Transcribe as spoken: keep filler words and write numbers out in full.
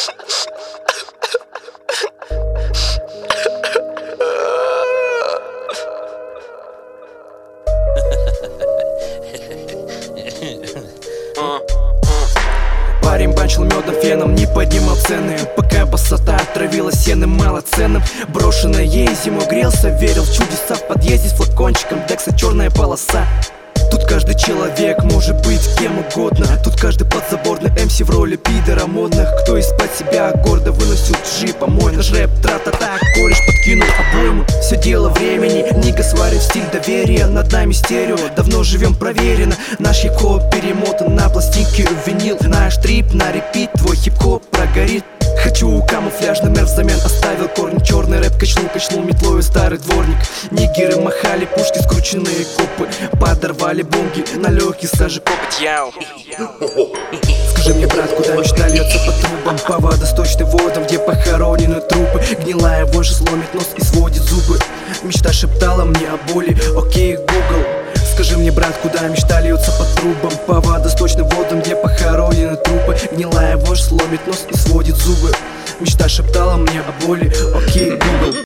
Парень банчил медом, феном, не поднимал цены, пока босота отравила сеном малоценным. Брошенное ей зимой грелся, верил в чудеса. В подъезде с флакончиком Декса черная полоса. Тут каждый человек может быть кем угодно. Тут каждый подзаборный эм си в роли пидора модных. Кто из-под себя гордо выносил чужие помой. Наш рэп тра-та-та, кореш подкинул обойму. Все дело времени, Нига сварит стиль доверия. Над нами стерео, давно живем проверено. Наш хип-хоп перемотан на пластинке винил. Наш трип на репит, твой хип-хоп прогорит. Хочу камуфляжный мэр взамен оставил корни. Черный рэп качнул, качнул метлою старый дворник. Нигеры махали пушки, скрученные копы. Подорвали бомги на легкий сажи копоть. Яу. Скажи мне, брат, куда мечта льется по трубам? По водосточным водам, где похоронены трупы. Гнилая вожа сломит нос и сводит зубы. Мечта шептала мне о боли. Окей, Google. Скажи мне, брат, куда мечта льется по трубам? По водосточным водам, где похоронены трупы. Гнилая вожь сломит нос и сводит зубы. Мечта шептала мне о боли. Окей, Google.